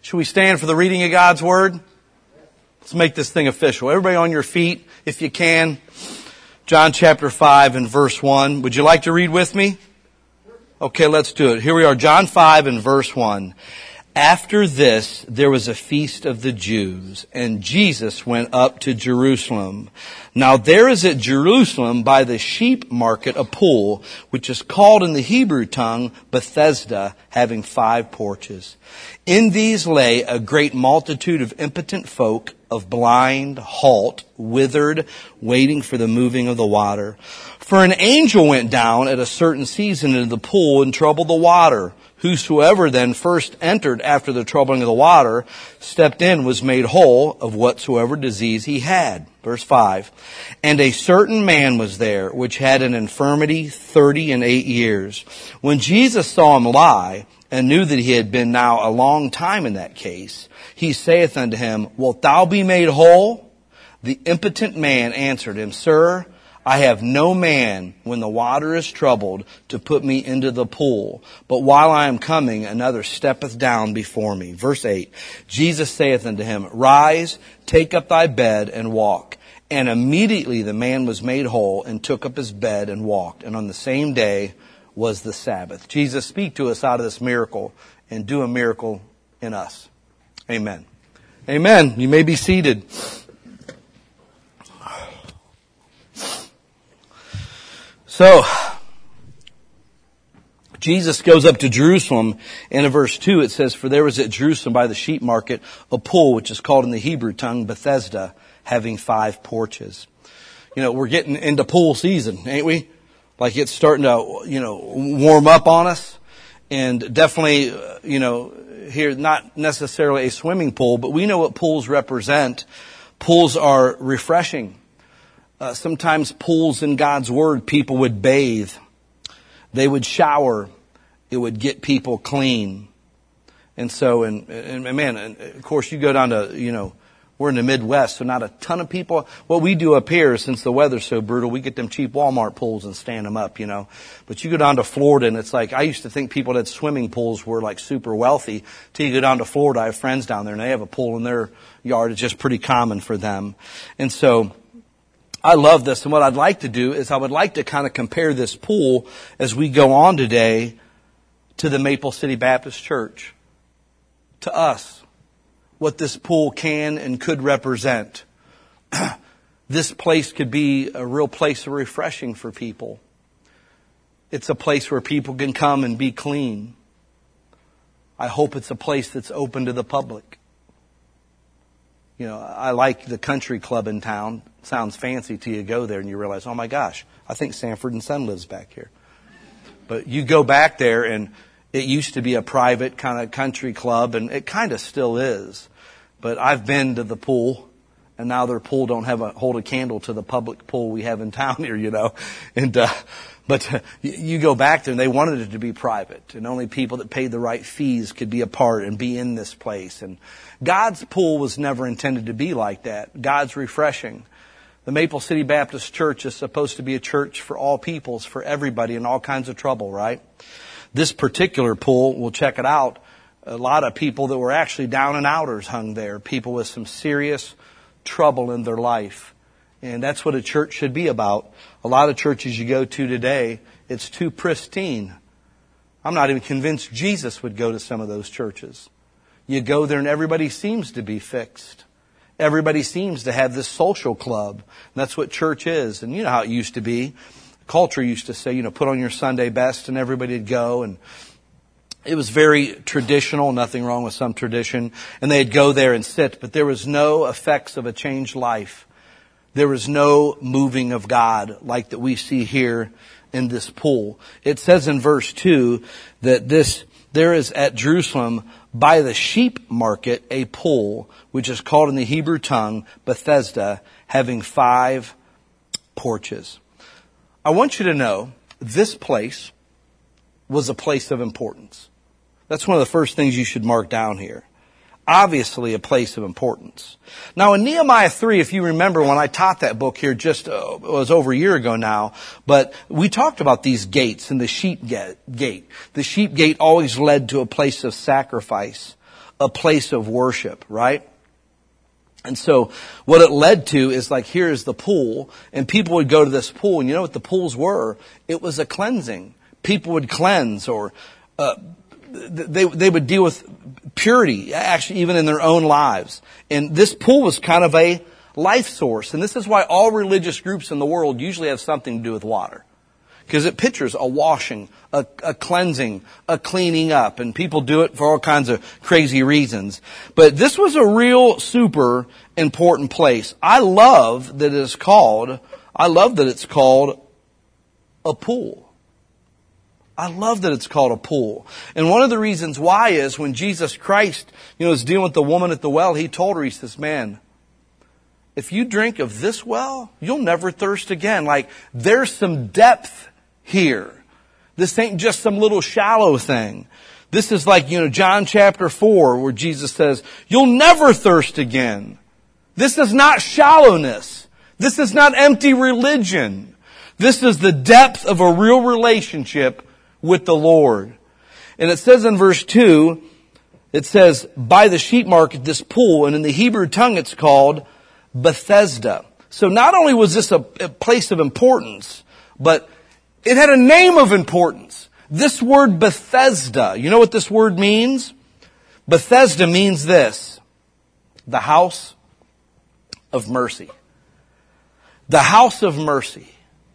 Should we stand for the reading of God's Word? Let's make this thing official. Everybody on your feet, if you can. John chapter 5 and verse 1. Would you like to read with me? Okay, let's do it. Here we are, John 5 and verse 1. After this, there was a feast of the Jews, and Jesus went up to Jerusalem. Now there is at Jerusalem by the sheep market a pool, which is called in the Hebrew tongue Bethesda, having 5 porches. In these lay a great multitude of impotent folk, of blind, halt, withered, waiting for the moving of the water. For an angel went down at a certain season into the pool and troubled the water. Whosoever then first entered after the troubling of the water, stepped in, was made whole of whatsoever disease he had. Verse 5. And a certain man was there, which had an infirmity 38 years. When Jesus saw him lie, and knew that he had been now a long time in that case, he saith unto him, Wilt thou be made whole? The impotent man answered him, Sir, I have no man, when the water is troubled, to put me into the pool. But while I am coming, another steppeth down before me. Verse 8, Jesus saith unto him, Rise, take up thy bed, and walk. And immediately the man was made whole, and took up his bed, and walked. And on the same day was the Sabbath. Jesus, speak to us out of this miracle, and do a miracle in us. Amen. Amen. You may be seated. So, Jesus goes up to Jerusalem, and in verse 2 it says, For there was at Jerusalem by the sheep market a pool, which is called in the Hebrew tongue Bethesda, having 5 porches. You know, we're getting into pool season, ain't we? Like it's starting to, warm up on us. And definitely, here, not necessarily a swimming pool, but we know what pools represent. Pools are refreshing. Sometimes pools in God's Word, people would bathe. They would shower. It would get people clean. And so, and of course you go down to, we're in the Midwest, so not a ton of people. What we do up here, since the weather's so brutal, we get them cheap Walmart pools and stand them up, But you go down to Florida and it's like, I used to think people that had swimming pools were like super wealthy. Till you go down to Florida, I have friends down there and they have a pool in their yard. It's just pretty common for them. And so, I love this, and what I'd like to do is I would like to kind of compare this pool as we go on today to the Maple City Baptist Church. To us, what this pool can and could represent. This place could be a real place of refreshing for people. It's a place where people can come and be clean. I hope it's a place that's open to the public. I like the country club in town. Sounds fancy till you go there and you realize, oh my gosh, I think Sanford and Son lives back here. But you go back there and it used to be a private kind of country club, and it kind of still is. But I've been to the pool, and now their pool don't hold a candle to the public pool we have in town here, And but you go back there and they wanted it to be private, and only people that paid the right fees could be a part and be in this place. And God's pool was never intended to be like that. God's refreshing. The Maple City Baptist Church is supposed to be a church for all peoples, for everybody in all kinds of trouble, right? This particular pool, we'll check it out, a lot of people that were actually down and outers hung there, people with some serious trouble in their life. And that's what a church should be about. A lot of churches you go to today, it's too pristine. I'm not even convinced Jesus would go to some of those churches. You go there and everybody seems to be fixed. Everybody seems to have this social club. And that's what church is. And you know how it used to be. Culture used to say, put on your Sunday best and everybody would go. And it was very traditional, nothing wrong with some tradition. And they'd go there and sit. But there was no effects of a changed life. There was no moving of God like that we see here in this pool. It says in verse 2 that there is at Jerusalem by the sheep market a pool, which is called in the Hebrew tongue Bethesda, having 5 porches. I want you to know this place was a place of importance. That's one of the first things you should mark down here. Obviously a place of importance. Now in Nehemiah 3, if you remember when I taught that book here it was over a year ago now, but we talked about these gates and the sheep gate. The sheep gate always led to a place of sacrifice, a place of worship, right? And so what it led to is like, here's the pool, and people would go to this pool, and you know what the pools were? It was a cleansing. People would cleanse, or they would deal with purity, actually even in their own lives. And this pool was kind of a life source. And this is why all religious groups in the world usually have something to do with water. Because it pictures a washing, a cleansing, a cleaning up. And people do it for all kinds of crazy reasons. But this was a real super important place. I love that it's called a pool. I love that it's called a pool. And one of the reasons why is when Jesus Christ, was dealing with the woman at the well, he told her, he says, man, if you drink of this well, you'll never thirst again. Like, there's some depth here. This ain't just some little shallow thing. This is like, John chapter 4, where Jesus says, you'll never thirst again. This is not shallowness. This is not empty religion. This is the depth of a real relationship with the Lord. And it says in verse 2, it says, by the sheep market, this pool, and in the Hebrew tongue it's called Bethesda. So not only was this a place of importance, but it had a name of importance. This word Bethesda, you know what this word means? Bethesda means this: the house of mercy. The house of mercy.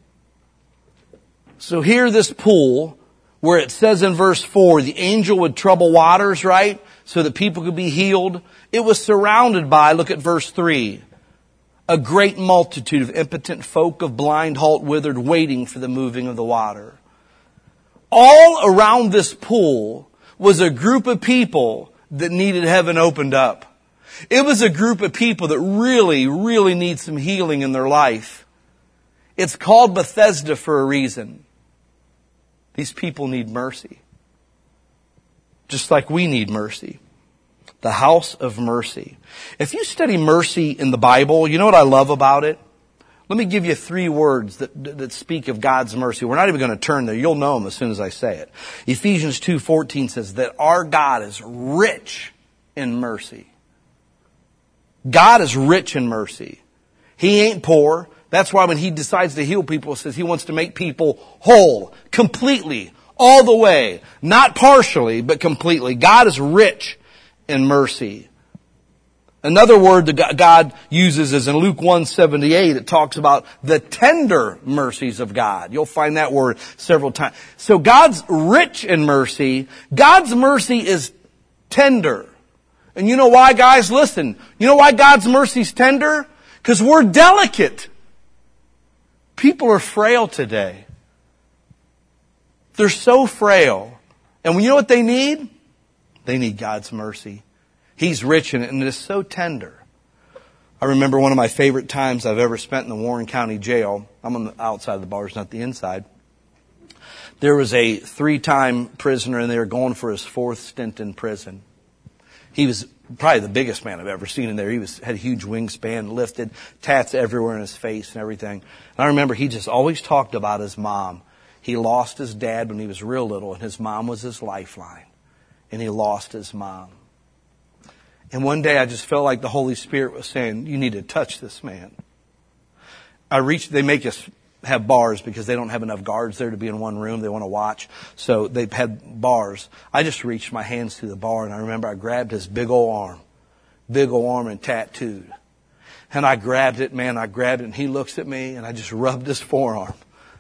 So here this pool, where it says in verse 4, the angel would trouble waters, right? So that people could be healed. It was surrounded by, look at verse 3, a great multitude of impotent folk, of blind, halt, withered, waiting for the moving of the water. All around this pool was a group of people that needed heaven opened up. It was a group of people that really, really need some healing in their life. It's called Bethesda for a reason. These people need mercy. Just like we need mercy. The house of mercy. If you study mercy in the Bible, you know what I love about it? Let me give you 3 words that speak of God's mercy. We're not even going to turn there. You'll know them as soon as I say it. Ephesians 2:14 says that our God is rich in mercy. God is rich in mercy. He ain't poor. That's why when He decides to heal people, it says He wants to make people whole, completely, all the way. Not partially, but completely. God is rich in mercy. Another word that God uses is in Luke 1:78. It talks about the tender mercies of God. You'll find that word several times. So God's rich in mercy. God's mercy is tender. And you know why, guys? Listen. You know why God's mercy is tender? Because we're delicate. People are frail today. They're so frail. And you know what they need? They need God's mercy. He's rich in it, and it is so tender. I remember one of my favorite times I've ever spent in the Warren County Jail. I'm on the outside of the bars, not the inside. There was a 3-time prisoner, and they were going for his 4th stint in prison. He was probably the biggest man I've ever seen in there. He had a huge wingspan, lifted, tats everywhere in his face and everything. And I remember he just always talked about his mom. He lost his dad when he was real little, and his mom was his lifeline. And he lost his mom. And one day I just felt like the Holy Spirit was saying, you need to touch this man. They make us have bars because they don't have enough guards there to be in one room. They want to watch. So they've had bars. I just reached my hands through the bar, and I remember I grabbed his big old arm and tattooed. And I grabbed it, and he looks at me, and I just rubbed his forearm.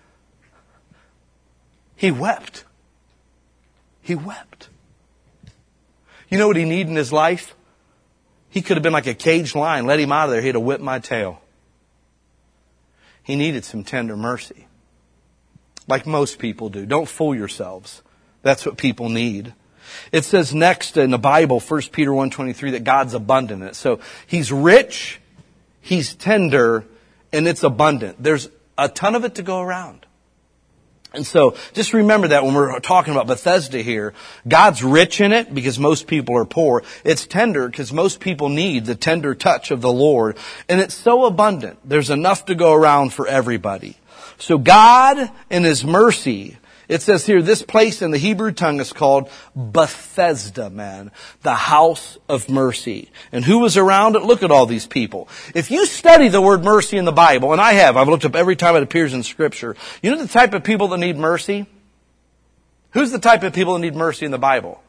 He wept. He wept. You know what he needed in his life? He could have been like a caged lion. Let him out of there. He'd have whipped my tail. He needed some tender mercy. Like most people do. Don't fool yourselves. That's what people need. It says next in the Bible, 1 Peter 1:23, that God's abundant in it. So He's rich, He's tender, and it's abundant. There's a ton of it to go around. And so just remember that when we're talking about Bethesda here, God's rich in it because most people are poor. It's tender because most people need the tender touch of the Lord. And it's so abundant. There's enough to go around for everybody. So God in His mercy It says here, this place in the Hebrew tongue is called Bethesda, man. The house of mercy. And who was around it? Look at all these people. If you study the word mercy in the Bible, and I've looked up every time it appears in Scripture. You know the type of people that need mercy? Who's the type of people that need mercy in the Bible?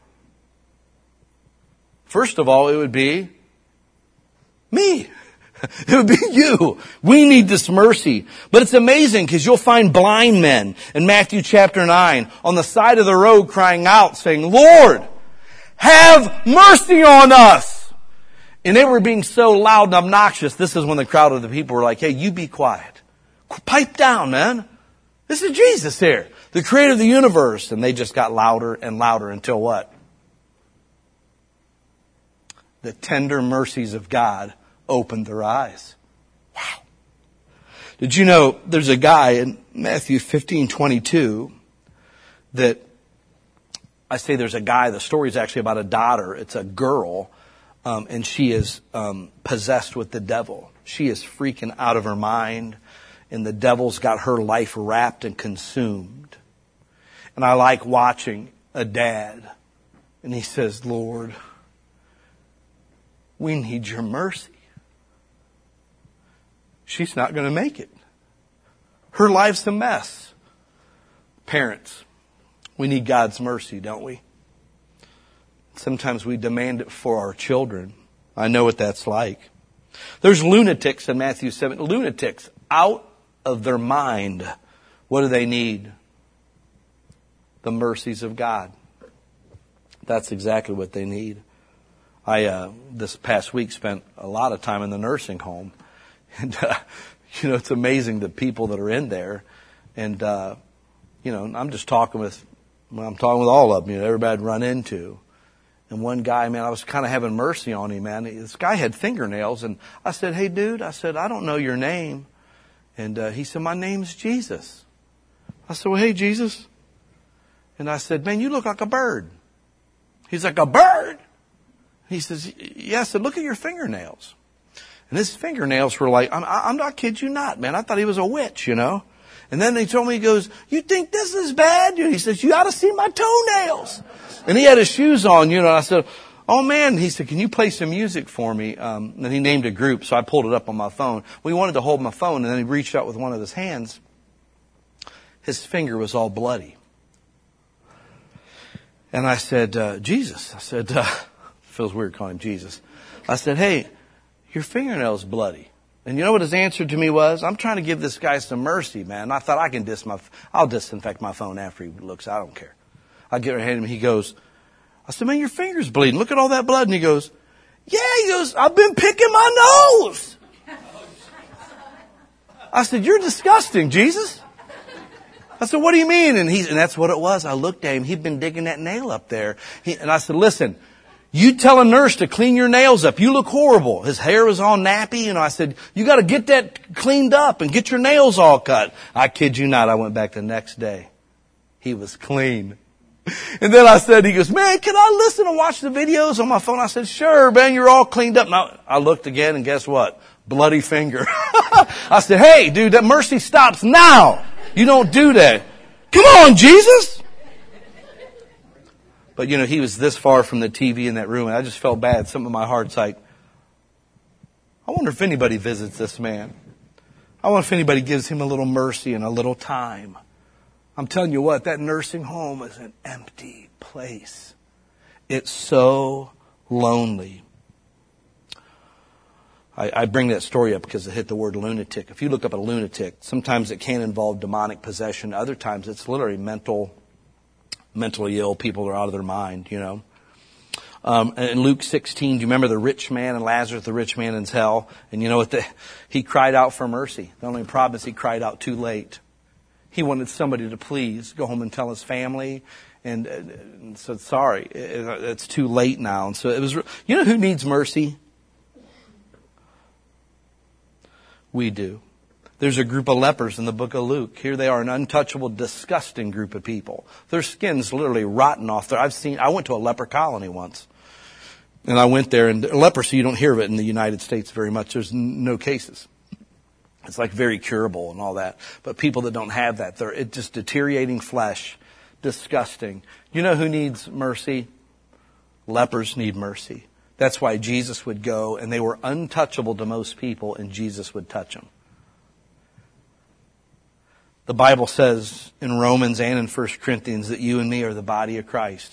First of all, it would be me. It would be you. We need this mercy. But it's amazing because you'll find blind men in Matthew chapter 9 on the side of the road crying out saying, Lord, have mercy on us. And they were being so loud and obnoxious. This is when the crowd of the people were like, hey, you be quiet. Pipe down, man. This is Jesus here, the creator of the universe. And they just got louder and louder until what? The tender mercies of God opened their eyes. Wow. Did you know there's a guy in Matthew 15:22 that I say there's a guy, the story is actually about a daughter. It's a girl, and she is possessed with the devil. She is freaking out of her mind, and the devil's got her life wrapped and consumed. And I like watching a dad, and he says, Lord, we need your mercy. She's not going to make it. Her life's a mess. Parents, we need God's mercy, don't we? Sometimes we demand it for our children. I know what that's like. There's lunatics in Matthew 7. Lunatics out of their mind. What do they need? The mercies of God. That's exactly what they need. I, this past week, spent a lot of time in the nursing home. And, it's amazing the people that are in there. And, I'm just talking with all of them, everybody I'd run into. And one guy, man, I was kind of having mercy on him, man. This guy had fingernails. And I said, hey, dude, I don't know your name. And he said, my name's Jesus. I said, well, hey, Jesus. And I said, man, you look like a bird. He's like, a bird? He says, yeah. I said, look at your fingernails. And his fingernails were like, I'm not kidding you not, man. I thought he was a witch, And then he told me, he goes, you think this is bad? He says, you ought to see my toenails. And he had his shoes on, and I said, oh man. He said, can you play some music for me? And he named a group, so I pulled it up on my phone. We wanted to hold my phone, and then he reached out with one of his hands. His finger was all bloody. And I said, Jesus. I said, feels weird calling him Jesus. I said, hey, your fingernail's bloody. And you know what his answer to me was? I'm trying to give this guy some mercy, man. I thought I'll disinfect my phone after he looks. I don't care. I get her hand him. He goes, I said, man, your finger's bleeding. Look at all that blood. And he goes, yeah. He goes, I've been picking my nose. I said, you're disgusting, Jesus. I said, what do you mean? And that's what it was. I looked at him. He'd been digging that nail up there. And I said, listen, you tell a nurse to clean your nails up. You look horrible. His hair was all nappy. I said, you got to get that cleaned up and get your nails all cut. I kid you not. I went back the next day. He was clean. And then I said, he goes, man, can I listen and watch the videos on my phone? I said, sure, man, you're all cleaned up. Now I looked again and guess what? Bloody finger. I said, hey, dude, that mercy stops now. You don't do that. Come on, Jesus. But, he was this far from the TV in that room, and I just felt bad. Something in my heart's like, I wonder if anybody visits this man. I wonder if anybody gives him a little mercy and a little time. I'm telling you what, that nursing home is an empty place. It's so lonely. I bring that story up because it hit the word lunatic. If you look up a lunatic, sometimes it can involve demonic possession. Other times it's literally mentally ill. People are out of their mind, In Luke 16, do you remember the rich man and Lazarus, the rich man in hell? And you know what? He cried out for mercy. The only problem is he cried out too late. He wanted somebody to please go home and tell his family and said, sorry, it's too late now. And so it was, who needs mercy? We do. There's a group of lepers in the book of Luke. Here they are, an untouchable, disgusting group of people. Their skin's literally rotten off there. I went to a leper colony once. And I went there, and leprosy, you don't hear of it in the United States very much. There's no cases. It's like very curable and all that. But people that don't have that, it's just deteriorating flesh. disgusting. You know who needs mercy? Lepers need mercy. That's why Jesus would go, and they were untouchable to most people, and Jesus would touch them. The Bible says in Romans and in 1 Corinthians that you and me are the body of Christ.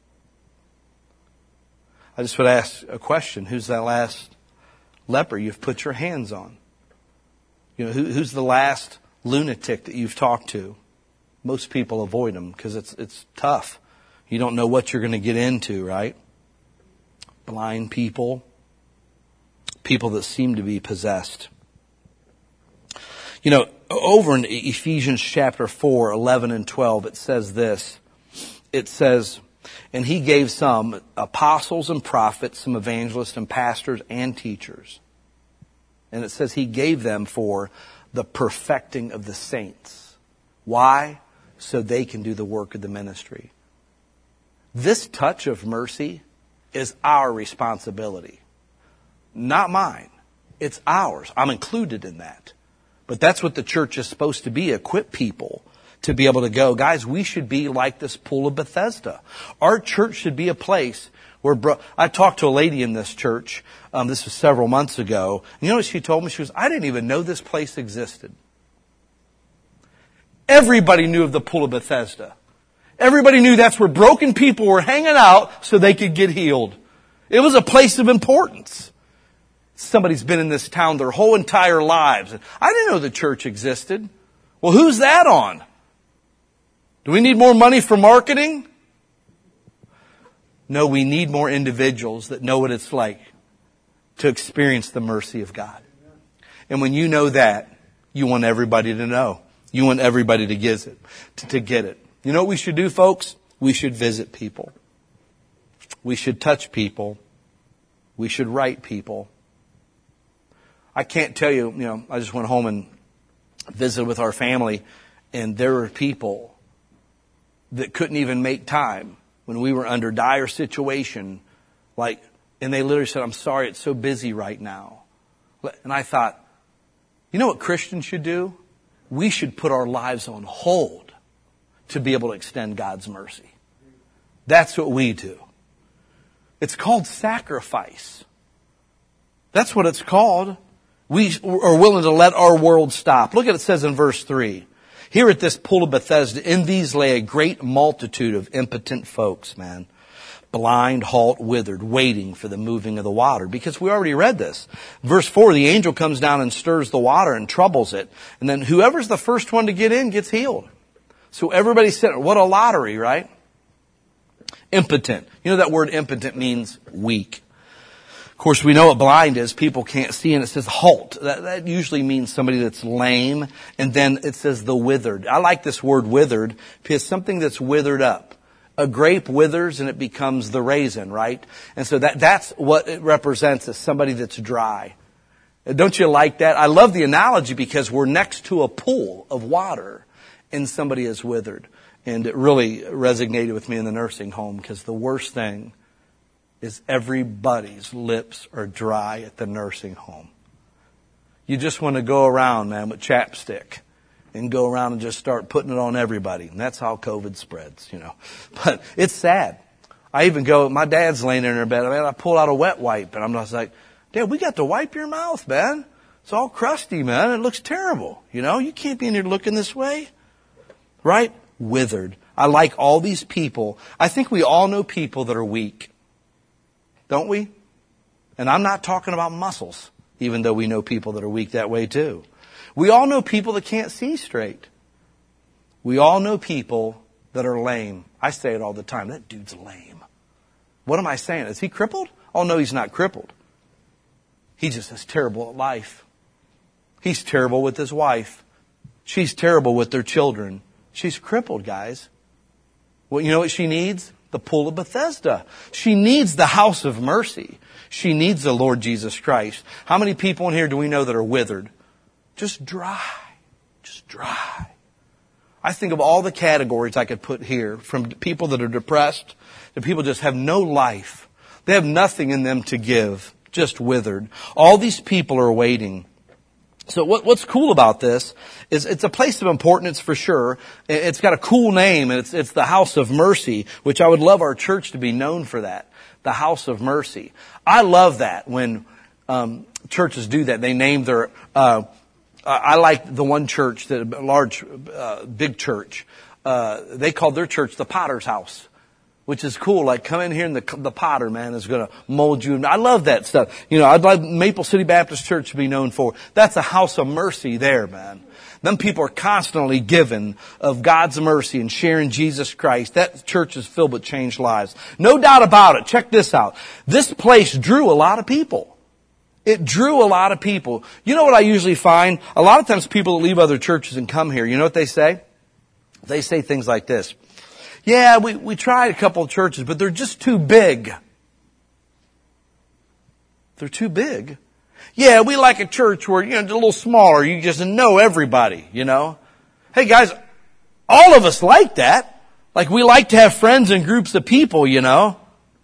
I just would ask a question. Who's that last leper you've put your hands on? You know, who's the last lunatic that you've talked to? Most people avoid them because it's tough. You don't know what you're going to get into, right? Blind people, people that seem to be possessed. You know, over in Ephesians chapter 4, 11 and 12, it says this. It says, and he gave some apostles and prophets, some evangelists and pastors and teachers. And it says he gave them for the perfecting of the saints. Why? So they can do the work of the ministry. This touch of mercy is our responsibility. Not mine. It's ours. I'm included in that. But that's what the church is supposed to be, equip people to be able to go. Guys, we should be like this pool of Bethesda. Our church should be a place where, I talked to a lady in this church, this was several months ago. And you know what she told me? She was, I didn't even know this place existed. Everybody knew of the pool of Bethesda. Everybody knew that's where broken people were hanging out so they could get healed. It was a place of importance. Somebody's been in this town their whole entire lives. I didn't know the church existed. Well, who's that on? Do we need more money for marketing? No, we need more individuals that know what it's like to experience the mercy of God. And when you know that, you want everybody to know. You want everybody to get it. You know what we should do, folks? We should visit people. We should touch people. We should write people. I can't tell you, I just went home and visited with our family, and there were people that couldn't even make time when we were under dire situation, and they literally said, I'm sorry, it's so busy right now. And I thought, you know what Christians should do? We should put our lives on hold to be able to extend God's mercy. That's what we do. It's called sacrifice. That's what it's called. We are willing to let our world stop. Look at it says in verse 3. Here at this pool of Bethesda, in these lay a great multitude of impotent folks, man. Blind, halt, withered, waiting for the moving of the water. Because we already read this. Verse 4, the angel comes down and stirs the water and troubles it. And then whoever's the first one to get in gets healed. So everybody's sitting, what a lottery, right? Impotent. You know that word impotent means weak. Of course, we know what blind is. People can't see, and it says halt. That usually means somebody that's lame. And then it says the withered. I like this word withered because something that's withered up. A grape withers and it becomes the raisin, right? And so that's what it represents, as somebody that's dry. Don't you like that? I love the analogy because we're next to a pool of water and somebody is withered. And it really resonated with me in the nursing home because the worst thing is everybody's lips are dry at the nursing home. You just want to go around, man, with chapstick and go around and just start putting it on everybody. And that's how COVID spreads, But it's sad. I even go, my dad's laying in bed, I pull out a wet wipe and I'm just like, Dad, we got to wipe your mouth, man. It's all crusty, man. It looks terrible. You can't be in here looking this way. Right? Withered. I like all these people. I think we all know people that are weak. Don't we? And I'm not talking about muscles, even though we know people that are weak that way too. We all know people that can't see straight. We all know people that are lame. I say it all the time. That dude's lame. What am I saying? Is he crippled? Oh, no, he's not crippled. He just is terrible at life. He's terrible with his wife. She's terrible with their children. She's crippled, guys. Well, you know what she needs? The pool of Bethesda. She needs the house of mercy. She needs the Lord Jesus Christ. How many people in here do we know that are withered? Just dry. Just dry. I think of all the categories I could put here, from people that are depressed to people just have no life. They have nothing in them to give. Just withered. All these people are waiting. So what's cool about this is it's a place of importance for sure. It's got a cool name, and it's the House of Mercy, which I would love our church to be known for that. The House of Mercy. I love that when churches do that. They name their. I like the one church, the large, big church. They called their church the Potter's House, which is cool. Like, come in here and the potter, man, is going to mold you. I love that stuff. You know, I'd like Maple City Baptist Church to be known for. That's a house of mercy there, man. Them people are constantly giving of God's mercy and sharing Jesus Christ. That church is filled with changed lives. No doubt about it. Check this out. This place drew a lot of people. It drew a lot of people. You know what I usually find? A lot of times people that leave other churches and come here, you know what they say? They say things like this. Yeah, we tried a couple of churches, but they're just too big. They're too big. Yeah, we like a church where, you know, it's a little smaller. You just know everybody, you know. Hey guys, all of us like that. Like, we like to have friends and groups of people, you know.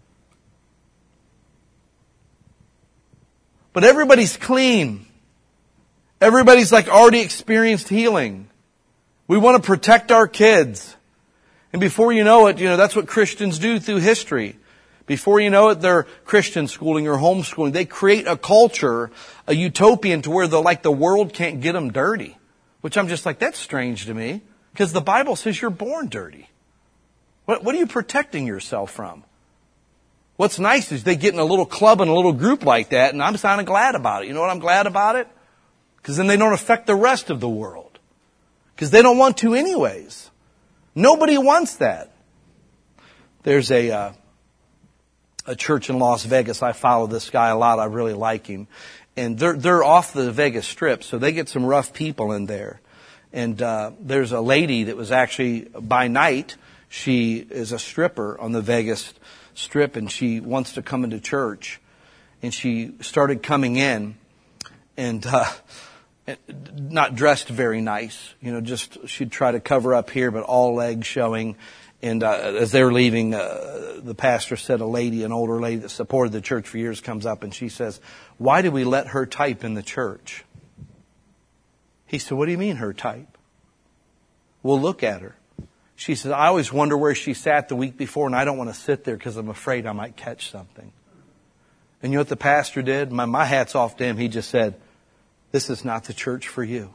But everybody's clean. Everybody's like already experienced healing. We want to protect our kids. And before you know it, you know, that's what Christians do through history. Before you know it, they're Christian schooling or homeschooling. They create a culture, a utopian, to where the world can't get them dirty. Which I'm just like, that's strange to me. Because the Bible says you're born dirty. What are you protecting yourself from? What's nice is they get in a little club and a little group like that, and I'm kind of glad about it. You know what I'm glad about it? Because then they don't affect the rest of the world. Because they don't want to anyways. Nobody wants that. There's a church in Las Vegas. I follow this guy a lot. I really like him. And they're off the Vegas Strip, so they get some rough people in there. And there's a lady that was actually, by night, she is a stripper on the Vegas Strip, and she wants to come into church. And she started coming in, and not dressed very nice. You know, just she'd try to cover up here, but all legs showing. And as they were leaving, the pastor said an older lady that supported the church for years, comes up and she says, "Why did we let her type in the church?" He said, "What do you mean her type?" "Well, look at her." She said, "I always wonder where she sat the week before, and I don't want to sit there because I'm afraid I might catch something." And you know what the pastor did? My hat's off to him. He just said, "This is not the church for you.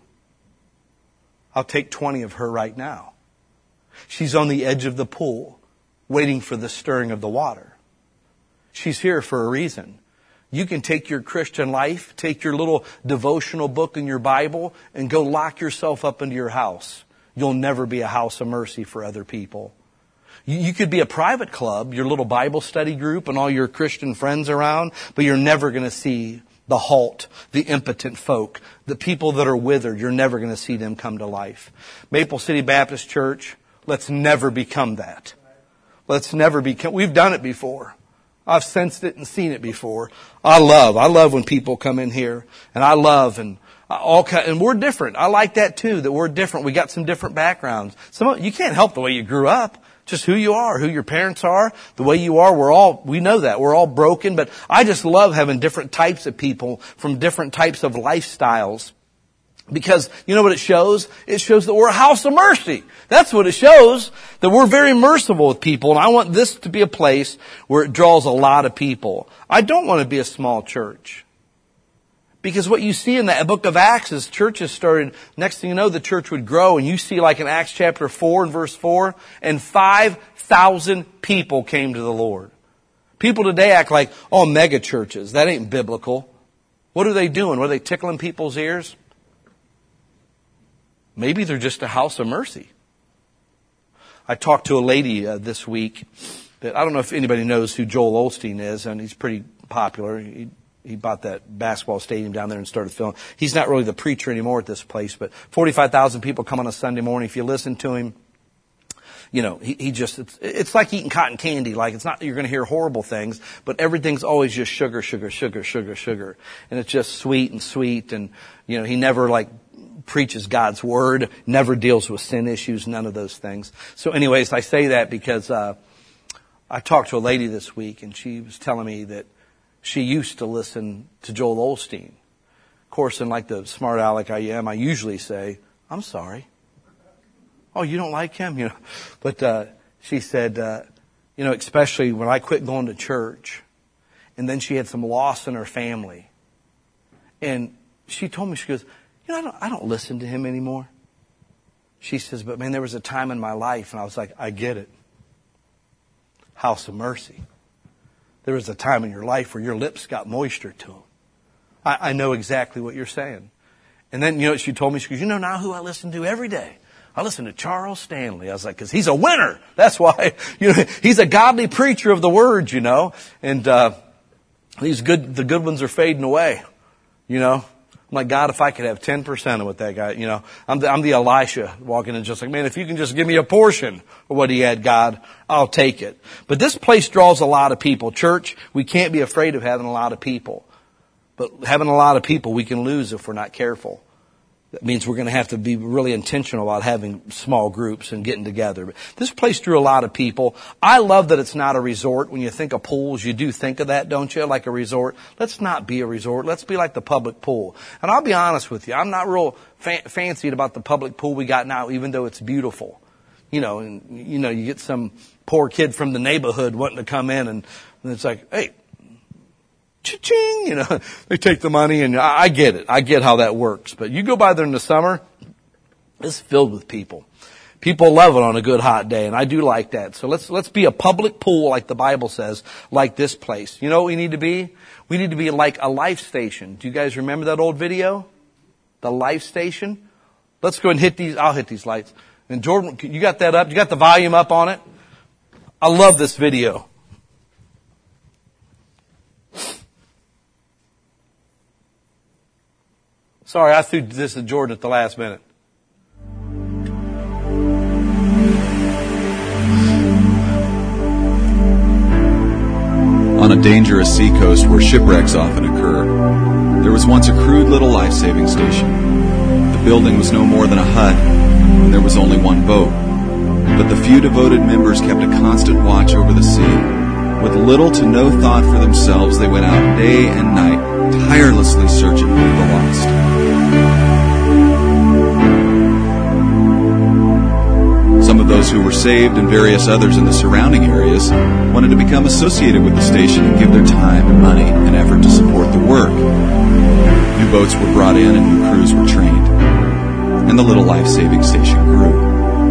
I'll take 20 of her right now. She's on the edge of the pool, waiting for the stirring of the water. She's here for a reason. You can take your Christian life, take your little devotional book and your Bible, and go lock yourself up into your house. You'll never be a house of mercy for other people. You could be a private club, your little Bible study group and all your Christian friends around, but you're never going to see the halt, the impotent folk, the people that are withered. You're never going to see them come to life. Maple City Baptist Church, let's never become that. Let's never become. We've done it before. I've sensed it and seen it before. I love when people come in here, and and we're different. I like that too, that we're different. We got some different backgrounds. You can't help the way you grew up. Just who you are, who your parents are, the way you are. We know that. We're all broken, but I just love having different types of people from different types of lifestyles. Because you know what it shows? It shows that we're a house of mercy. That's what it shows, that we're very merciful with people. And I want this to be a place where it draws a lot of people. I don't want to be a small church. Because what you see in the book of Acts is churches started, next thing you know, the church would grow. And you see like in Acts chapter 4 and verse 4, and 5,000 people came to the Lord. People today act like, mega churches. That ain't biblical. What are they doing? Were they tickling people's ears? Maybe they're just a house of mercy. I talked to a lady this week that I don't know if anybody knows who Joel Osteen is, and he's pretty popular. He bought that basketball stadium down there and started filming. He's not really the preacher anymore at this place, but 45,000 people come on a Sunday morning. If you listen to him, you know, it's like eating cotton candy. Like, it's not that you're going to hear horrible things, but everything's always just sugar, sugar, sugar, sugar, sugar. And it's just sweet and sweet. And, you know, he never preaches God's word, never deals with sin issues, none of those things. So anyways, I say that because, I talked to a lady this week, and she was telling me that she used to listen to Joel Osteen. Of course, in like the smart aleck I am, I usually say, I'm sorry. Oh, you don't like him? But she said, especially when I quit going to church, and then she had some loss in her family. And she told me, she goes, I don't listen to him anymore. She says, but man, there was a time in my life, and I was like, I get it. House of Mercy. There was a time in your life where your lips got moisture to them. I know exactly what you're saying. And then, she told me, she goes, now who I listen to every day? I listen to Charles Stanley. I was like, because he's a winner. That's why, he's a godly preacher of the word, And the good ones are fading away, I'm like, God, if I could have 10% of what that guy, I'm the Elisha walking in just like, man, if you can just give me a portion of what he had, God, I'll take it. But this place draws a lot of people. Church, we can't be afraid of having a lot of people. But having a lot of people we can lose if we're not careful. That means we're going to have to be really intentional about having small groups and getting together. But this place drew a lot of people. I love that it's not a resort. When you think of pools, you do think of that, don't you? Like a resort. Let's not be a resort. Let's be like the public pool. And I'll be honest with you. I'm not real fancied about the public pool we got now, even though it's beautiful. You get some poor kid from the neighborhood wanting to come in and it's like, hey, cha-ching, they take the money, and I get it. I get how that works. But you go by there in the summer, it's filled with people. People love it on a good hot day, and I do like that. So let's be a public pool, like the Bible says, like this place. You know what we need to be? We need to be like a life station. Do you guys remember that old video? The life station? Let's go and hit these. I'll hit these lights. And Jordan, you got that up? You got the volume up on it? I love this video. Sorry, I threw this at Jordan at the last minute. On a dangerous seacoast where shipwrecks often occur, there was once a crude little life-saving station. The building was no more than a hut, and there was only one boat. But the few devoted members kept a constant watch over the sea. With little to no thought for themselves, they went out day and night, tirelessly searching for the lost. Some of those who were saved and various others in the surrounding areas wanted to become associated with the station and give their time and money and effort to support the work. New boats were brought in and new crews were trained, and the little life-saving station grew.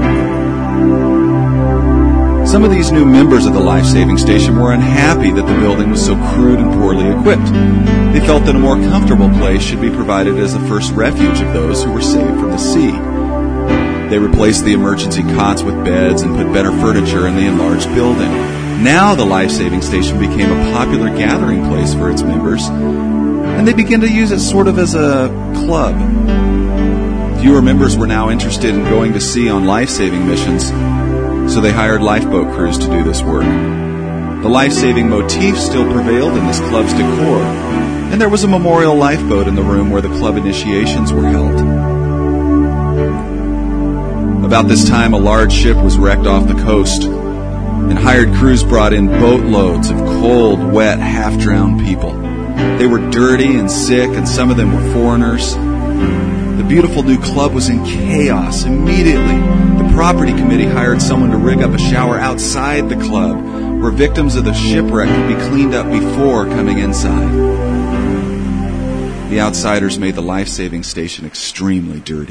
Some of these new members of the life-saving station were unhappy that the building was so crude and poorly equipped. They felt that a more comfortable place should be provided as the first refuge of those who were saved from the sea. They replaced the emergency cots with beds and put better furniture in the enlarged building. Now the life-saving station became a popular gathering place for its members, and they began to use it sort of as a club. Fewer members were now interested in going to sea on life-saving missions, so they hired lifeboat crews to do this work. The life-saving motif still prevailed in this club's decor, and there was a memorial lifeboat in the room where the club initiations were held. About this time, a large ship was wrecked off the coast, and hired crews brought in boatloads of cold, wet, half-drowned people. They were dirty and sick, and some of them were foreigners. The beautiful new club was in chaos. Immediately, the property committee hired someone to rig up a shower outside the club, where victims of the shipwreck could be cleaned up before coming inside. The outsiders made the life-saving station extremely dirty.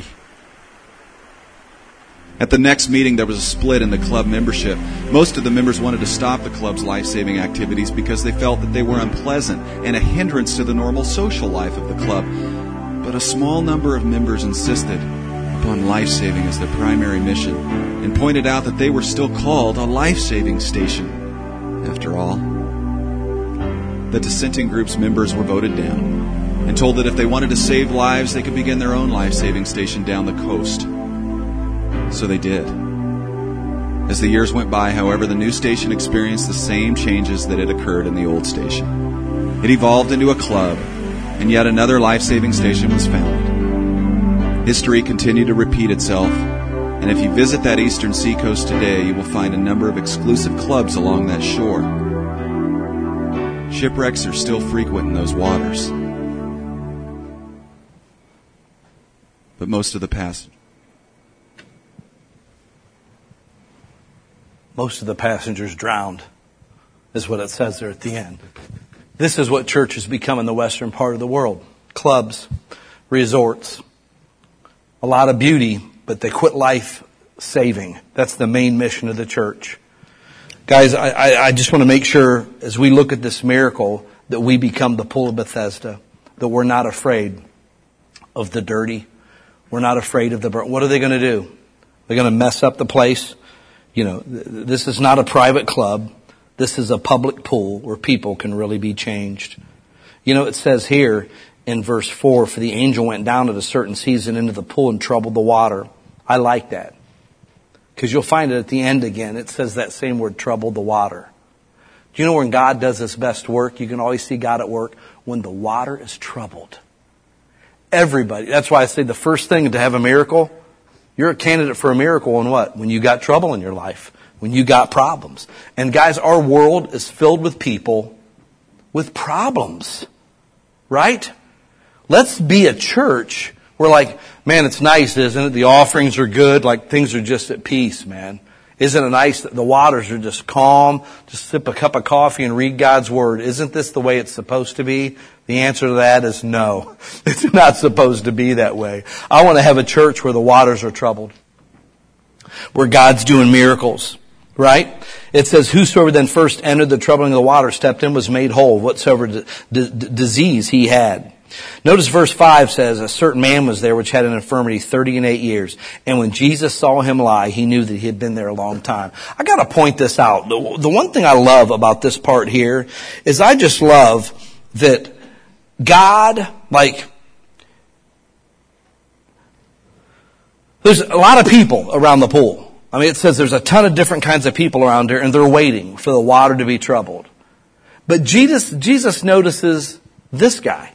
At the next meeting, there was a split in the club membership. Most of the members wanted to stop the club's life-saving activities because they felt that they were unpleasant and a hindrance to the normal social life of the club. But a small number of members insisted upon life-saving as their primary mission and pointed out that they were still called a life-saving station, after all. The dissenting group's members were voted down and told that if they wanted to save lives, they could begin their own life-saving station down the coast. So they did. As the years went by, however, the new station experienced the same changes that had occurred in the old station. It evolved into a club, and yet another life-saving station was found. History continued to repeat itself, and if you visit that eastern seacoast today, you will find a number of exclusive clubs along that shore. Shipwrecks are still frequent in those waters. But most of the passengers drowned, is what it says there at the end. This is what church has become in the western part of the world. Clubs, resorts, a lot of beauty, but they quit life saving. That's the main mission of the church. Guys, I just want to make sure as we look at this miracle that we become the Pool of Bethesda, that we're not afraid of the dirty. We're not afraid of the burnt. What are they going to do? They're going to mess up the place. You know, this is not a private club. This is a public pool where people can really be changed. You know, it says here in verse 4, for the angel went down at a certain season into the pool and troubled the water. I like that. Because you'll find it at the end again. It says that same word, troubled the water. Do you know when God does his best work? You can always see God at work when the water is troubled. Everybody. That's why I say the first thing to have a miracle, you're a candidate for a miracle in what? When you got trouble in your life. When you got problems. And guys, our world is filled with people with problems. Right? Let's be a church where like, man, it's nice, isn't it? The offerings are good. Like things are just at peace, man. Isn't it nice that the waters are just calm? Just sip a cup of coffee and read God's Word. Isn't this the way it's supposed to be? The answer to that is no. It's not supposed to be that way. I want to have a church where the waters are troubled. Where God's doing miracles. Right? It says, whosoever then first entered the troubling of the water, stepped in, was made whole, whatsoever disease he had. Notice verse 5 says, a certain man was there which had an infirmity 38 years. And when Jesus saw him lie, he knew that he had been there a long time. I got to point this out. The one thing I love about this part here is I just love that God, there's a lot of people around the pool. I mean, it says there's a ton of different kinds of people around here and they're waiting for the water to be troubled. But Jesus notices this guy.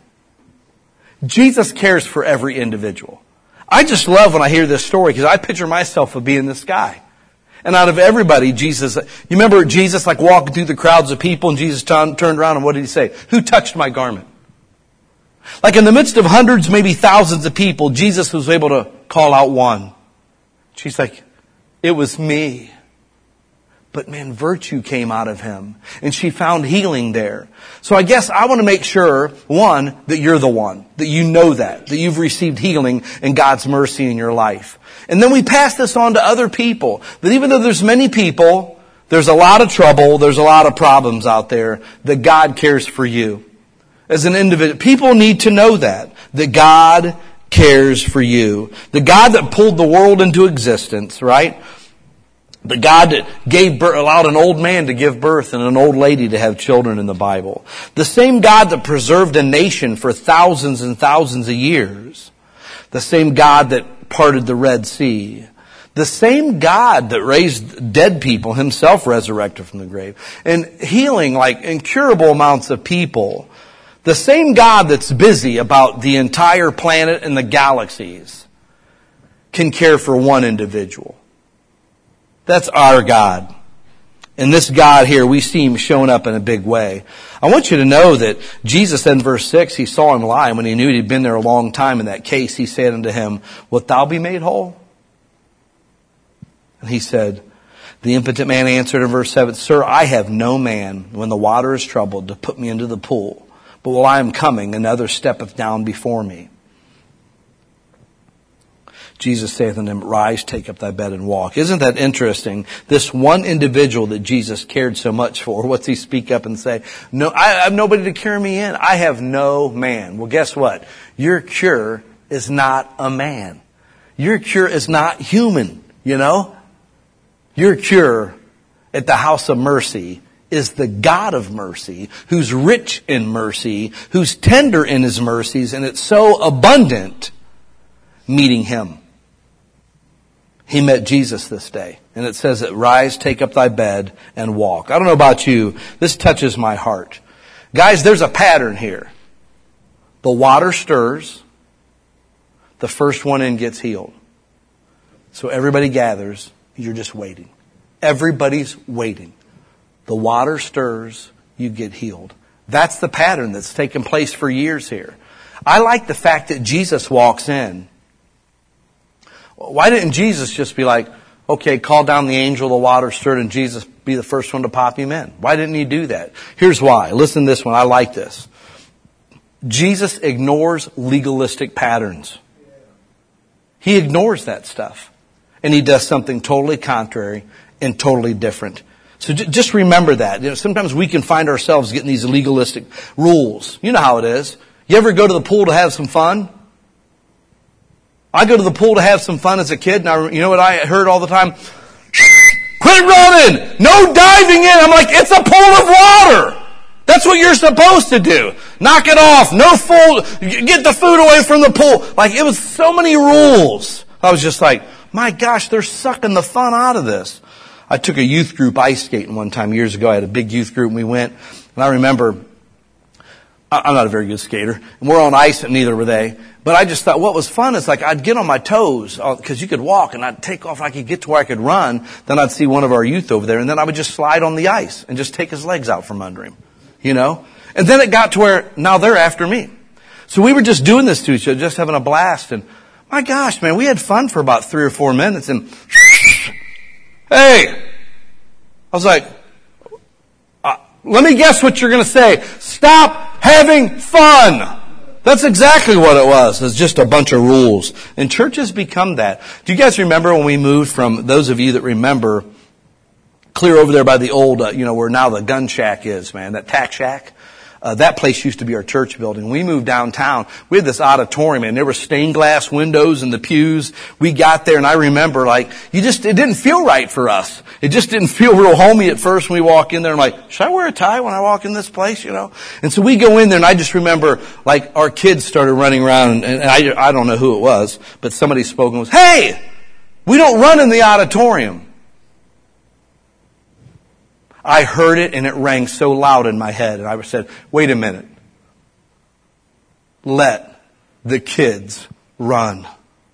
Jesus cares for every individual. I just love when I hear this story because I picture myself of being this guy. And out of everybody, Jesus, you remember Jesus like walking through the crowds of people and Jesus turned around and what did he say? Who touched my garment? Like in the midst of hundreds, maybe thousands of people, Jesus was able to call out one. She's like, it was me. But man, virtue came out of him. And she found healing there. So I guess I want to make sure, one, that you're the one. That you know that you've received healing and God's mercy in your life. And then we pass this on to other people. That even though there's many people, there's a lot of trouble, there's a lot of problems out there, that God cares for you. As an individual, people need to know that God cares for you. The God that pulled the world into existence, right? The God that gave birth, allowed an old man to give birth and an old lady to have children in the Bible. The same God that preserved a nation for thousands and thousands of years. The same God that parted the Red Sea. The same God that raised dead people, himself resurrected from the grave. And healing like incurable amounts of people. The same God that's busy about the entire planet and the galaxies can care for one individual. That's our God. And this God here, we see him showing up in a big way. I want you to know that Jesus in verse 6, he saw him lie. And when he knew he'd been there a long time in that case, he said unto him, wilt thou be made whole? And he said, the impotent man answered in verse 7, Sir, I have no man when the water is troubled to put me into the pool. But while I am coming, another steppeth down before me. Jesus saith unto him, Rise, take up thy bed and walk. Isn't that interesting? This one individual that Jesus cared so much for, what's he speak up and say? No, I have nobody to carry me in. I have no man. Well, guess what? Your cure is not a man. Your cure is not human, you know? Your cure at the house of mercy is the God of mercy, who's rich in mercy, who's tender in his mercies, and it's so abundant meeting him. He met Jesus this day. And it says that, Rise, take up thy bed, and walk. I don't know about you. This touches my heart. Guys, there's a pattern here. The water stirs. The first one in gets healed. So everybody gathers. You're just waiting. Everybody's waiting. The water stirs. You get healed. That's the pattern that's taken place for years here. I like the fact that Jesus walks in. Why didn't Jesus just be like, okay, call down the angel, the water stirred, and Jesus be the first one to pop him in? Why didn't he do that? Here's why. Listen to this one. I like this. Jesus ignores legalistic patterns. He ignores that stuff. And he does something totally contrary and totally different. So just remember that. Sometimes we can find ourselves getting these legalistic rules. You know how it is. You ever go to the pool to have some fun? I go to the pool to have some fun as a kid, and you know what I heard all the time? Quit running! No diving in! I'm like, it's a pool of water! That's what you're supposed to do. Knock it off. No food. Get the food away from the pool. Like, it was so many rules. I was just like, my gosh, they're sucking the fun out of this. I took a youth group ice skating one time years ago. I had a big youth group and we went. And I remember, I'm not a very good skater. And we're on ice and neither were they. But I just thought what was fun is like I'd get on my toes because you could walk and I'd take off and I could get to where I could run. Then I'd see one of our youth over there and then I would just slide on the ice and just take his legs out from under him. You know? And then it got to where now they're after me. So we were just doing this to each other, just having a blast. And my gosh, man, we had fun for about 3 or 4 minutes. And hey, I was like, let me guess what you're going to say. Stop having fun. That's exactly what it was. It's just a bunch of rules. And churches become that. Do you guys remember when we moved from, those of you that remember, clear over there by the old, where now the gun shack is, man, that tack shack? That place used to be our church building. We moved downtown. We had this auditorium and there were stained glass windows in the pews. We got there and I remember it didn't feel right for us. It just didn't feel real homey at first when we walk in there. I'm like, should I wear a tie when I walk in this place, And so we go in there and I just remember like our kids started running around and I don't know who it was, but somebody spoke and was, hey, we don't run in the auditorium. I heard it and it rang so loud in my head. And I said, wait a minute. Let the kids run.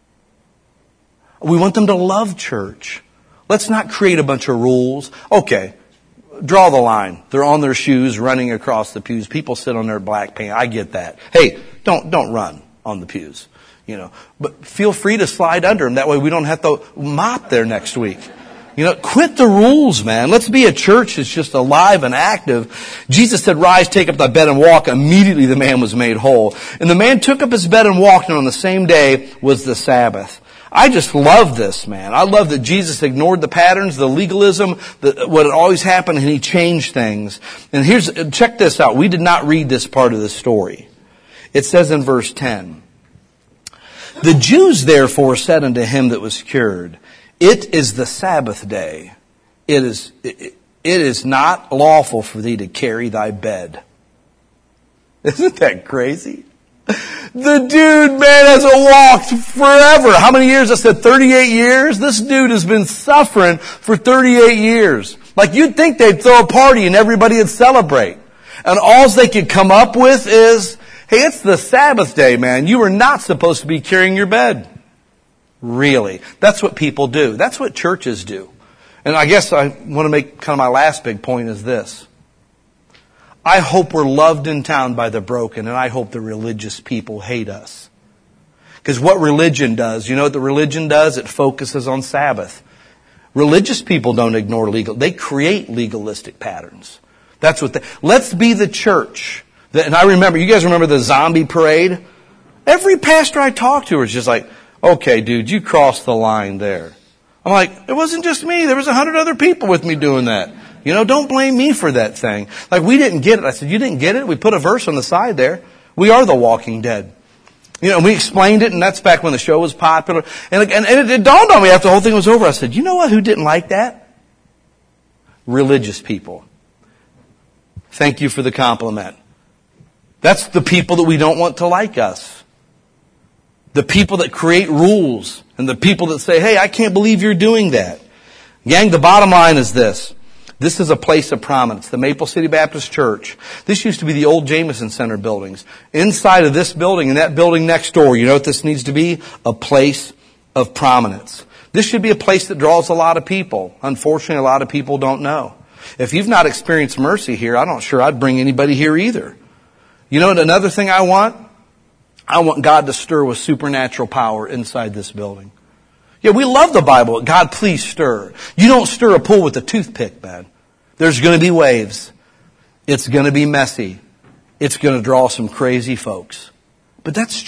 We want them to love church. Let's not create a bunch of rules. Okay, draw the line. They're on their shoes running across the pews. People sit on their black pants. I get that. Hey, don't run on the pews. But feel free to slide under them. That way we don't have to mop there next week. Quit the rules, man. Let's be a church that's just alive and active. Jesus said, rise, take up thy bed and walk. Immediately the man was made whole. And the man took up his bed and walked, and on the same day was the Sabbath. I just love this, man. I love that Jesus ignored the patterns, the legalism, what had always happened, and he changed things. And check this out. We did not read this part of the story. It says in verse 10, the Jews therefore said unto him that was cured, it is the Sabbath day. It is not lawful for thee to carry thy bed. Isn't that crazy? The dude, man, hasn't walked forever. How many years? I said 38 years. This dude has been suffering for 38 years. Like you'd think they'd throw a party and everybody would celebrate. And all they could come up with is, hey, it's the Sabbath day, man. You are not supposed to be carrying your bed. Really. That's what people do. That's what churches do. And I guess I want to make kind of my last big point is this. I hope we're loved in town by the broken, and I hope the religious people hate us. Because what religion does, you know what the religion does? It focuses on Sabbath. Religious people don't ignore they create legalistic patterns. That's what let's be the church. And I remember, you guys remember the zombie parade? Every pastor I talked to was just like, okay, dude, you crossed the line there. I'm like, it wasn't just me. There was 100 other people with me doing that. Don't blame me for that thing. Like, we didn't get it. I said, you didn't get it? We put a verse on the side there. We are the walking dead. And we explained it, and that's back when the show was popular. And it dawned on me after the whole thing was over. I said, you know what? Who didn't like that? Religious people. Thank you for the compliment. That's the people that we don't want to like us. The people that create rules and the people that say, hey, I can't believe you're doing that. Gang, the bottom line is this. This is a place of prominence. The Maple City Baptist Church. This used to be the old Jameson Center buildings. Inside of this building and that building next door, you know what this needs to be? A place of prominence. This should be a place that draws a lot of people. Unfortunately, a lot of people don't know. If you've not experienced mercy here, I'm not sure I'd bring anybody here either. You know what another thing I want? I want God to stir with supernatural power inside this building. Yeah, we love the Bible. God, please stir. You don't stir a pool with a toothpick, man. There's going to be waves. It's going to be messy. It's going to draw some crazy folks. But that's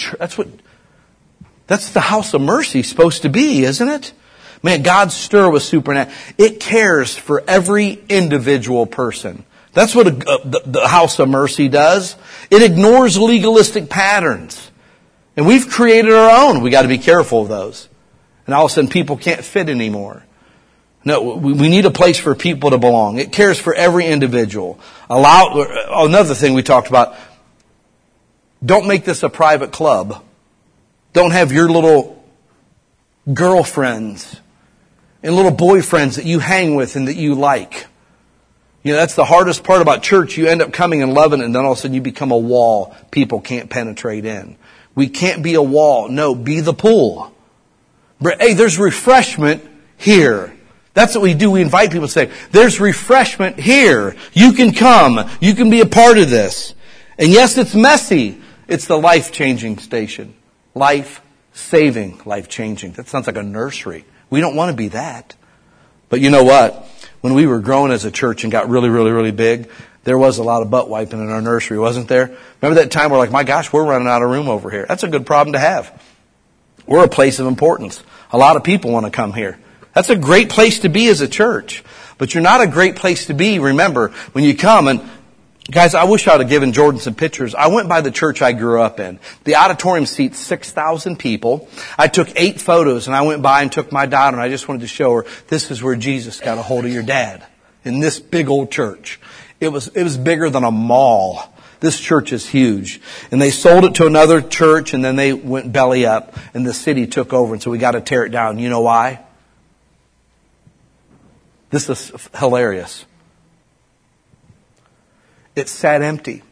the house of mercy supposed to be, isn't it? Man, God's stir was supernatural. It cares for every individual person. That's what the house of mercy does. It ignores legalistic patterns. And we've created our own. We got to be careful of those. And all of a sudden people can't fit anymore. No, we need a place for people to belong. It cares for every individual. Another thing we talked about, don't make this a private club. Don't have your little girlfriends and little boyfriends that you hang with and that you like. You know, that's the hardest part about church. You end up coming and loving it, and then all of a sudden you become a wall people can't penetrate in. We can't be a wall. No, be the pool. Hey, there's refreshment here. That's what we do. We invite people to say, there's refreshment here. You can come. You can be a part of this. And yes, it's messy. It's the life-changing station. Life-saving, life-changing. That sounds like a nursery. We don't want to be that. But you know what? When we were growing as a church and got really, really, really big, there was a lot of butt wiping in our nursery, wasn't there? Remember that time we're like, my gosh, we're running out of room over here. That's a good problem to have. We're a place of importance. A lot of people want to come here. That's a great place to be as a church. But you're not a great place to be, remember, when you come. And guys, I wish I would have given Jordan some pictures. I went by the church I grew up in. The auditorium seats 6,000 people. I took 8 photos, and I went by and took my daughter, and I just wanted to show her, this is where Jesus got a hold of your dad. In this big old church. It was bigger than a mall. This church is huge. And they sold it to another church, and then they went belly up, and the city took over, and so we got to tear it down. You know why? This is hilarious. It sat empty.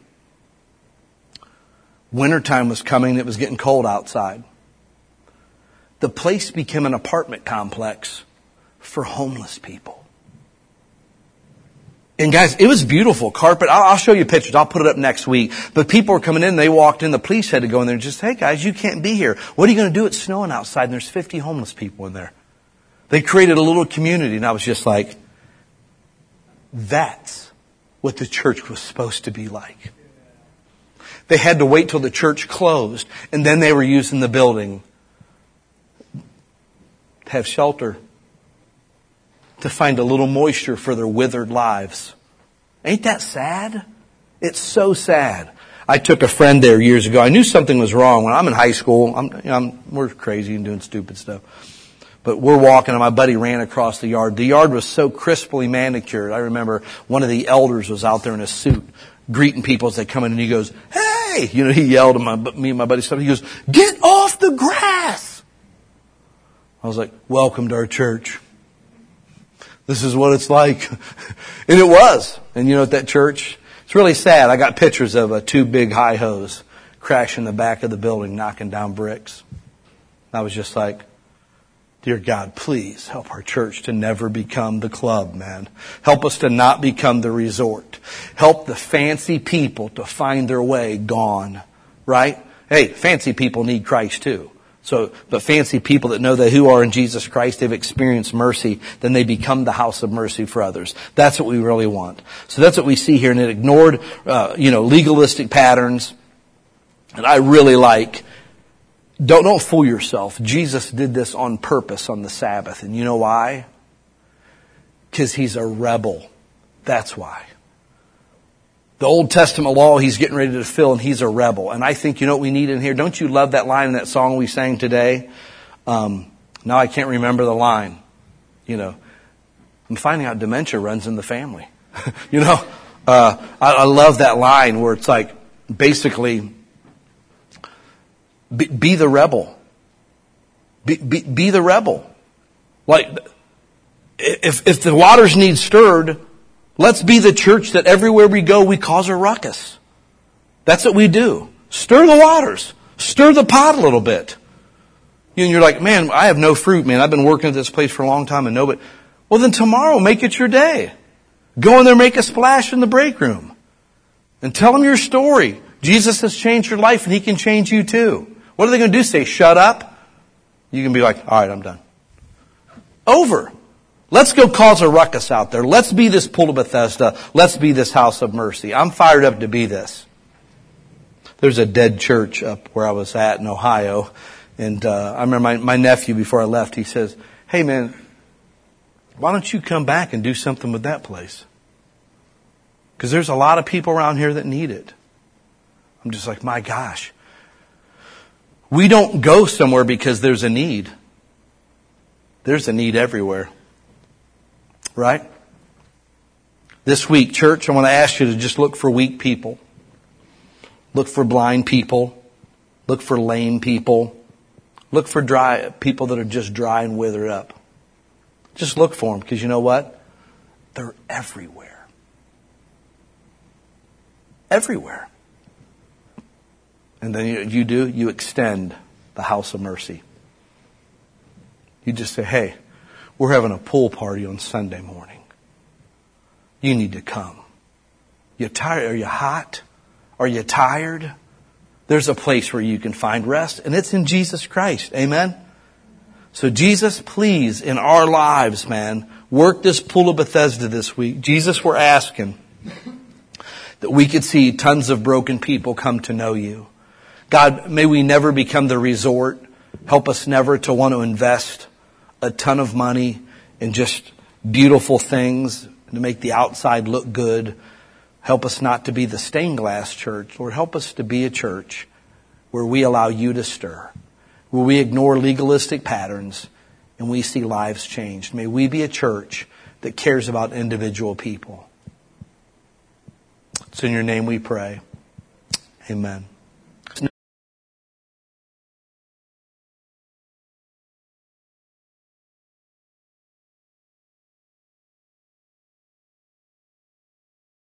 Wintertime was coming. It was getting cold outside. The place became an apartment complex for homeless people. And guys, it was beautiful. Carpet. I'll show you pictures. I'll put it up next week. But people were coming in. They walked in. The police had to go in there and just, hey guys, you can't be here. What are you going to do? It's snowing outside and there's 50 homeless people in there. They created a little community, and I was just like, that's what the church was supposed to be like. They had to wait till the church closed, and then they were using the building to have shelter, to find a little moisture for their withered lives. Ain't that sad? It's so sad. I took a friend there years ago. I knew something was wrong. When I'm in high school, we're crazy and doing stupid stuff. But we're walking, and my buddy ran across the yard. The yard was so crisply manicured. I remember one of the elders was out there in a suit, greeting people as they come in, and he goes, hey! You know, he yelled at me and my buddy stuff. He goes, get off the grass! I was like, welcome to our church. This is what it's like. And it was. And you know, at that church, it's really sad. I got pictures of 2 big hi-hos crashing the back of the building, knocking down bricks. I was just like, dear God, please help our church to never become the club, man. Help us to not become the resort. Help the fancy people to find their way gone. Right? Hey, fancy people need Christ too. So, but fancy people that know that who are in Jesus Christ, they've experienced mercy, then they become the house of mercy for others. That's what we really want. So that's what we see here. And it ignored, legalistic patterns. And I really like, don't fool yourself. Jesus did this on purpose on the Sabbath. And you know why? Because he's a rebel. That's why. The Old Testament law he's getting ready to fulfill, and he's a rebel. And I think, you know what we need in here? Don't you love that line in that song we sang today? Now I can't remember the line. You know, I'm finding out dementia runs in the family. You know, I love that line where it's like, basically, be the rebel. Be the rebel. Like, if the waters need stirred, let's be the church that everywhere we go, we cause a ruckus. That's what we do. Stir the waters. Stir the pot a little bit. And you're like, man, I have no fruit, man. I've been working at this place for a long time and no, but, well then tomorrow, make it your day. Go in there, make a splash in the break room. And tell them your story. Jesus has changed your life and he can change you too. What are they going to do? Say, shut up? You can be like, all right, I'm done. Over. Let's go cause a ruckus out there. Let's be this Pool of Bethesda. Let's be this house of mercy. I'm fired up to be this. There's a dead church up where I was at in Ohio. And I remember my nephew, before I left, he says, hey man, why don't you come back and do something with that place? Because there's a lot of people around here that need it. I'm just like, my gosh. We don't go somewhere because there's a need. There's a need everywhere. Right? This week, church, I want to ask you to just look for weak people. Look for blind people. Look for lame people. Look for people that are just dry and withered up. Just look for them, because you know what? They're everywhere. Everywhere. And then you extend the house of mercy. You just say, hey, we're having a pool party on Sunday morning. You need to come. You tired? Are you hot? Are you tired? There's a place where you can find rest, and it's in Jesus Christ. Amen? So Jesus, please, in our lives, man, work this Pool of Bethesda this week. Jesus, we're asking that we could see tons of broken people come to know you. God, may we never become the resort. Help us never to want to invest a ton of money in just beautiful things to make the outside look good. Help us not to be the stained glass church. Lord, help us to be a church where we allow you to stir, where we ignore legalistic patterns and we see lives changed. May we be a church that cares about individual people. It's in your name we pray. Amen.